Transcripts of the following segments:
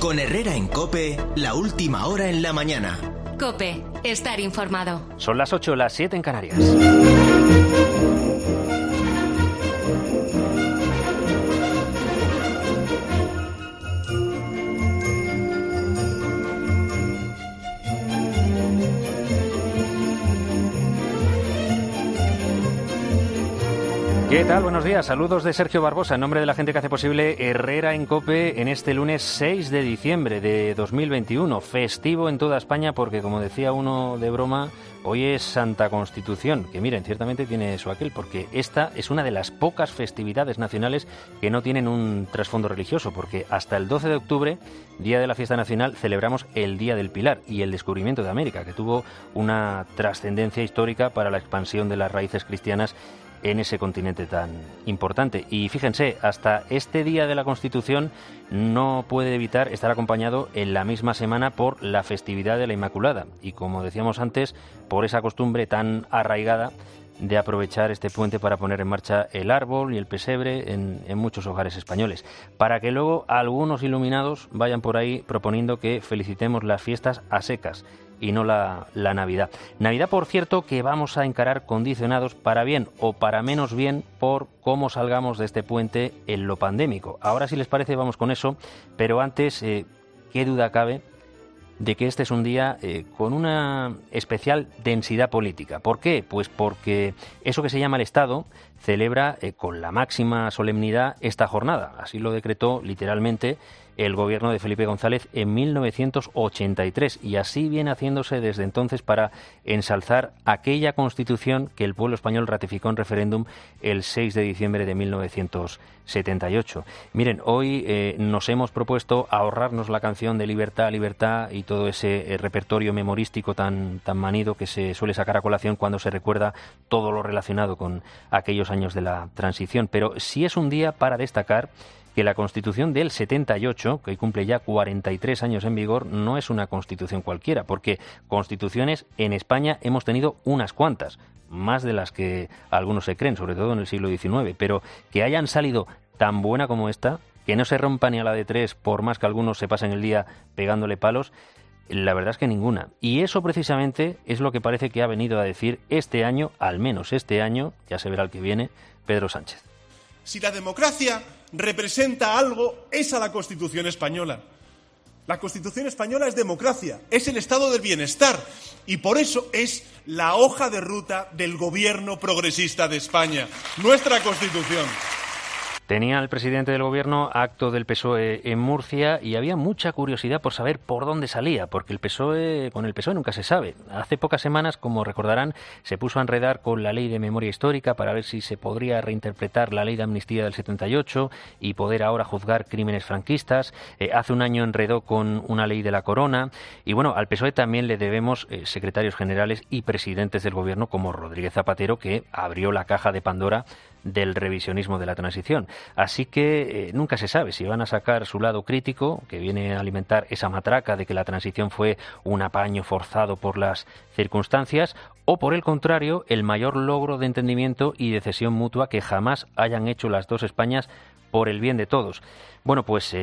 Con Herrera en COPE, la última hora en la mañana. COPE, estar informado. Son las 8, las 7 en Canarias. ¿Qué tal? Buenos días. Saludos de Sergio Barbosa en nombre de la gente que hace posible Herrera en COPE en este lunes 6 de diciembre de 2021. Festivo en toda España porque, como decía uno de broma, hoy es Santa Constitución, que miren, ciertamente tiene su aquel, porque esta es una de las pocas festividades nacionales que no tienen un trasfondo religioso, porque hasta el 12 de octubre, día de la fiesta nacional, celebramos el Día del Pilar y el descubrimiento de América, que tuvo una trascendencia histórica para la expansión de las raíces cristianas en ese continente tan importante. Y fíjense, hasta este Día de la Constitución no puede evitar estar acompañado en la misma semana por la festividad de la Inmaculada. Y como decíamos antes, por esa costumbre tan arraigada de aprovechar este puente para poner en marcha el árbol y el pesebre en muchos hogares españoles, para que luego algunos iluminados vayan por ahí proponiendo que felicitemos las fiestas a secas y no la Navidad. Navidad, por cierto, que vamos a encarar condicionados para bien o para menos bien por cómo salgamos de este puente en lo pandémico. Ahora, si les parece, vamos con eso, pero antes, ¿qué duda cabe de que este es un día con una especial densidad política? ¿Por qué? Pues porque eso que se llama el Estado celebra con la máxima solemnidad esta jornada. Así lo decretó literalmente el gobierno de Felipe González en 1983 y así viene haciéndose desde entonces para ensalzar aquella Constitución que el pueblo español ratificó en referéndum el 6 de diciembre de 1978. Miren, hoy nos hemos propuesto ahorrarnos la canción de Libertad, Libertad y todo ese repertorio memorístico tan manido que se suele sacar a colación cuando se recuerda todo lo relacionado con aquellos años de la transición. Pero sí es un día para destacar que la Constitución del 78, que hoy cumple ya 43 años en vigor, no es una Constitución cualquiera, porque constituciones en España hemos tenido unas cuantas, más de las que algunos se creen, sobre todo en el siglo XIX, pero que hayan salido tan buena como esta, que no se rompa ni a la de tres, por más que algunos se pasen el día pegándole palos, la verdad es que ninguna. Y eso precisamente es lo que parece que ha venido a decir este año, al menos este año, ya se verá el que viene, Pedro Sánchez. Si la democracia representa algo, es a la Constitución española. La Constitución española es democracia, es el estado del bienestar y por eso es la hoja de ruta del gobierno progresista de España, nuestra Constitución. Tenía el presidente del gobierno acto del PSOE en Murcia y había mucha curiosidad por saber por dónde salía, porque con el PSOE nunca se sabe. Hace pocas semanas, como recordarán, se puso a enredar con la ley de memoria histórica para ver si se podría reinterpretar la ley de amnistía del 78 y poder ahora juzgar crímenes franquistas. Hace un año enredó con una ley de la corona y bueno, al PSOE también le debemos secretarios generales y presidentes del gobierno como Rodríguez Zapatero, que abrió la caja de Pandora del revisionismo de la transición. Así que nunca se sabe si van a sacar su lado crítico, que viene a alimentar esa matraca de que la transición fue un apaño forzado por las circunstancias, o por el contrario, el mayor logro de entendimiento y de cesión mutua que jamás hayan hecho las dos Españas por el bien de todos. Bueno, pues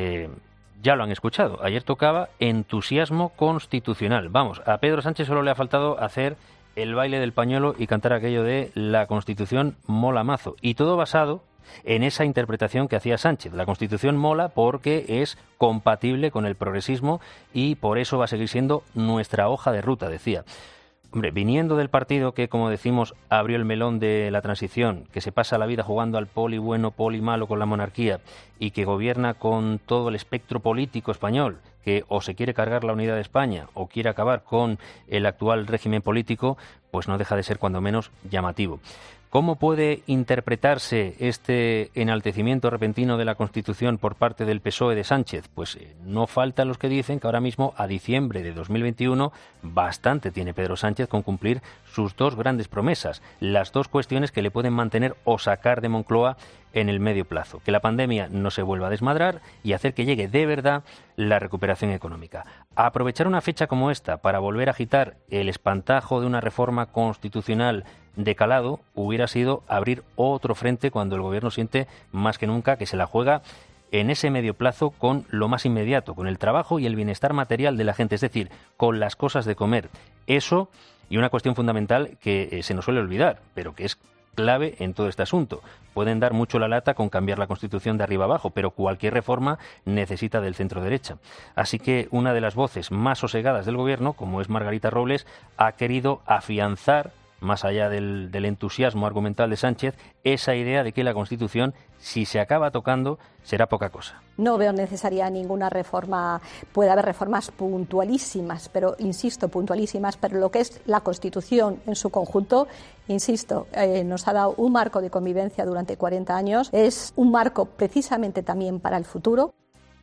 ya lo han escuchado. Ayer tocaba entusiasmo constitucional. Vamos, a Pedro Sánchez solo le ha faltado hacer el baile del pañuelo y cantar aquello de la Constitución mola mazo. Y todo basado en esa interpretación que hacía Sánchez. La Constitución mola porque es compatible con el progresismo y por eso va a seguir siendo nuestra hoja de ruta, decía. Hombre, viniendo del partido que, como decimos, abrió el melón de la transición, que se pasa la vida jugando al poli bueno, poli malo con la monarquía y que gobierna con todo el espectro político español, que o se quiere cargar la unidad de España o quiere acabar con el actual régimen político, pues no deja de ser cuando menos llamativo. ¿Cómo puede interpretarse este enaltecimiento repentino de la Constitución por parte del PSOE de Sánchez? Pues no faltan los que dicen que ahora mismo, a diciembre de 2021, bastante tiene Pedro Sánchez con cumplir sus dos grandes promesas, las dos cuestiones que le pueden mantener o sacar de Moncloa en el medio plazo, que la pandemia no se vuelva a desmadrar y hacer que llegue de verdad la recuperación económica. Aprovechar una fecha como esta para volver a agitar el espantajo de una reforma constitucional de calado hubiera sido abrir otro frente cuando el gobierno siente más que nunca que se la juega en ese medio plazo con lo más inmediato, con el trabajo y el bienestar material de la gente, es decir, con las cosas de comer. Eso, y una cuestión fundamental que se nos suele olvidar, pero que es clave en todo este asunto. Pueden dar mucho la lata con cambiar la Constitución de arriba abajo, pero cualquier reforma necesita del centro-derecha. Así que una de las voces más sosegadas del Gobierno, como es Margarita Robles, ha querido afianzar, más allá del entusiasmo argumental de Sánchez, esa idea de que la Constitución, si se acaba tocando, será poca cosa. No veo necesaria ninguna reforma. Puede haber reformas puntualísimas, pero insisto, puntualísimas, pero lo que es la Constitución en su conjunto, insisto, nos ha dado un marco de convivencia durante 40 años, es un marco precisamente también para el futuro.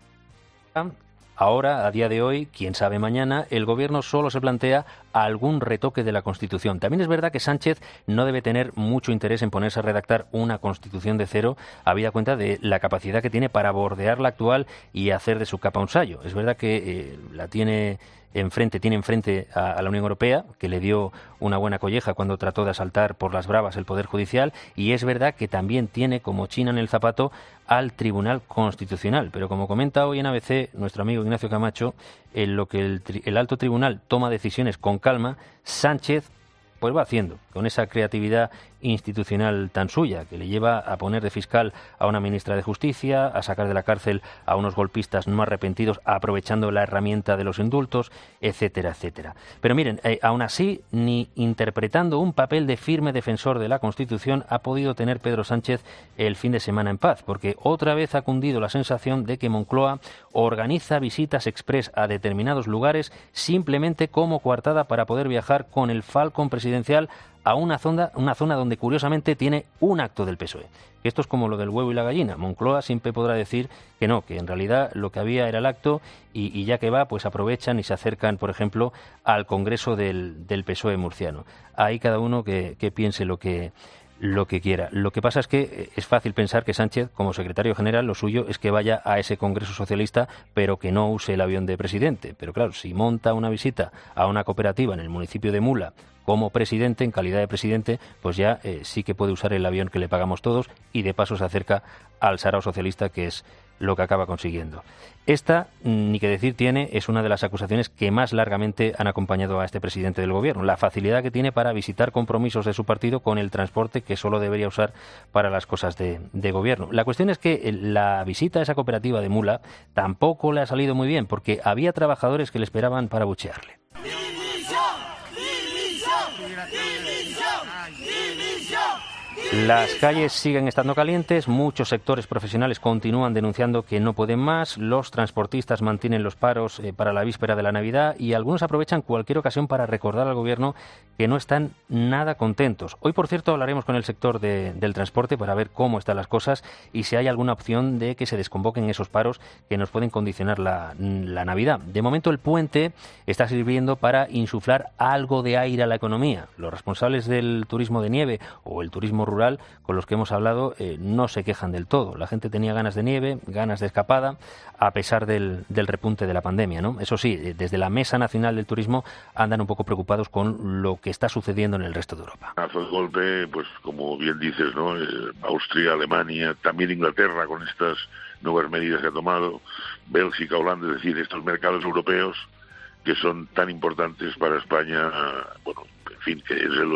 Ahora, a día de hoy, quién sabe mañana, el Gobierno solo se plantea algún retoque de la Constitución. También es verdad que Sánchez no debe tener mucho interés en ponerse a redactar una Constitución de cero, habida cuenta de la capacidad que tiene para bordear la actual y hacer de su capa un sayo. Es verdad que tiene enfrente a la Unión Europea, que le dio una buena colleja cuando trató de asaltar por las bravas el Poder Judicial, y es verdad que también tiene como china en el zapato al Tribunal Constitucional. Pero como comenta hoy en ABC nuestro amigo Ignacio Camacho, en lo que el alto tribunal toma decisiones con calma, Sánchez pues va haciendo, con esa creatividad institucional tan suya, que le lleva a poner de fiscal a una ministra de Justicia, a sacar de la cárcel a unos golpistas no arrepentidos, aprovechando la herramienta de los indultos, etcétera, etcétera. Pero miren, aún así, ni interpretando un papel de firme defensor de la Constitución ha podido tener Pedro Sánchez el fin de semana en paz, porque otra vez ha cundido la sensación de que Moncloa organiza visitas express a determinados lugares simplemente como coartada para poder viajar con el Falcon presidencial a una zona donde curiosamente tiene un acto del PSOE. Esto es como lo del huevo y la gallina. Moncloa siempre podrá decir que no, que en realidad lo que había era el acto y ya que va, pues aprovechan y se acercan, por ejemplo, al Congreso del PSOE murciano. Ahí cada uno que piense lo que quiera. Lo que pasa es que es fácil pensar que Sánchez, como secretario general, lo suyo es que vaya a ese Congreso Socialista, pero que no use el avión de presidente. Pero claro, si monta una visita a una cooperativa en el municipio de Mula como presidente, en calidad de presidente, pues ya sí que puede usar el avión que le pagamos todos y de paso se acerca al sarao socialista, que es lo que acaba consiguiendo. Esta, ni que decir tiene, es una de las acusaciones que más largamente han acompañado a este presidente del Gobierno, la facilidad que tiene para visitar compromisos de su partido con el transporte que solo debería usar para las cosas de Gobierno. La cuestión es que la visita a esa cooperativa de Mula tampoco le ha salido muy bien, porque había trabajadores que le esperaban para abuchearle. Las calles siguen estando calientes, muchos sectores profesionales continúan denunciando que no pueden más, los transportistas mantienen los paros para la víspera de la Navidad y algunos aprovechan cualquier ocasión para recordar al Gobierno que no están nada contentos. Hoy, por cierto, hablaremos con el sector del transporte para ver cómo están las cosas y si hay alguna opción de que se desconvoquen esos paros que nos pueden condicionar la Navidad. De momento, el puente está sirviendo para insuflar algo de aire a la economía. Los responsables del turismo de nieve o el turismo rural con los que hemos hablado no se quejan del todo. La gente tenía ganas de nieve, ganas de escapada, a pesar del repunte de la pandemia, ¿no? Eso sí, desde la Mesa Nacional del Turismo andan un poco preocupados con lo que está sucediendo en el resto de Europa. Hace el golpe, pues como bien dices, ¿no? Austria, Alemania, también Inglaterra con estas nuevas medidas que ha tomado, Bélgica, Holanda, es decir, estos mercados europeos que son tan importantes para España, bueno, en fin, que es el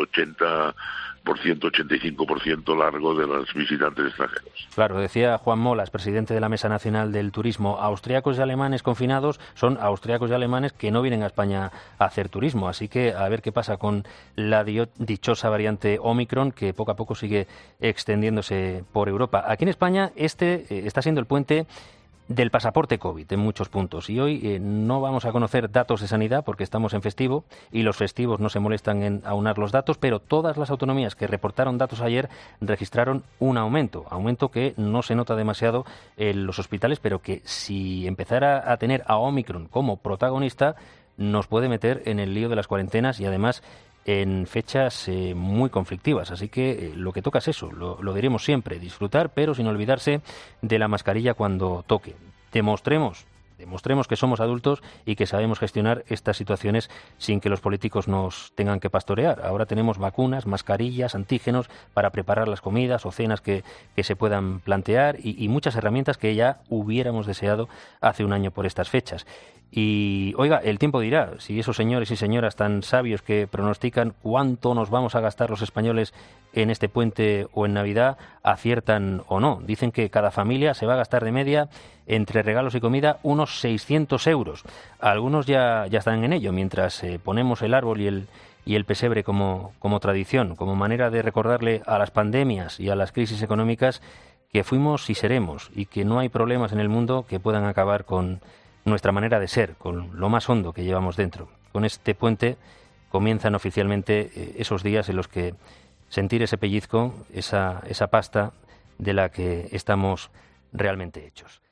85% largo de los visitantes extranjeros. Claro, decía Juan Molas, presidente de la Mesa Nacional del Turismo, austriacos y alemanes confinados son austriacos y alemanes que no vienen a España a hacer turismo, así que a ver qué pasa con la dichosa variante Omicron que poco a poco sigue extendiéndose por Europa. Aquí en España está siendo el puente del pasaporte COVID en muchos puntos y hoy no vamos a conocer datos de sanidad porque estamos en festivo y los festivos no se molestan en aunar los datos, pero todas las autonomías que reportaron datos ayer registraron un aumento que no se nota demasiado en los hospitales, pero que si empezara a tener a Omicron como protagonista nos puede meter en el lío de las cuarentenas y además en fechas muy conflictivas, así que lo que toca es eso, lo diremos siempre, disfrutar pero sin olvidarse de la mascarilla cuando toque. Demostremos demostremos que somos adultos y que sabemos gestionar estas situaciones sin que los políticos nos tengan que pastorear. Ahora tenemos vacunas, mascarillas, antígenos para preparar las comidas o cenas que se puedan plantear y muchas herramientas que ya hubiéramos deseado hace un año por estas fechas. Y, oiga, el tiempo dirá si esos señores y señoras tan sabios que pronostican cuánto nos vamos a gastar los españoles en este puente o en Navidad aciertan o no. Dicen que cada familia se va a gastar de media, entre regalos y comida, unos 600 euros. Algunos ya están en ello, mientras ponemos el árbol y el pesebre como tradición, como manera de recordarle a las pandemias y a las crisis económicas que fuimos y seremos, y que no hay problemas en el mundo que puedan acabar con nuestra manera de ser, con lo más hondo que llevamos dentro. Con este puente comienzan oficialmente esos días en los que sentir ese pellizco, esa pasta de la que estamos realmente hechos.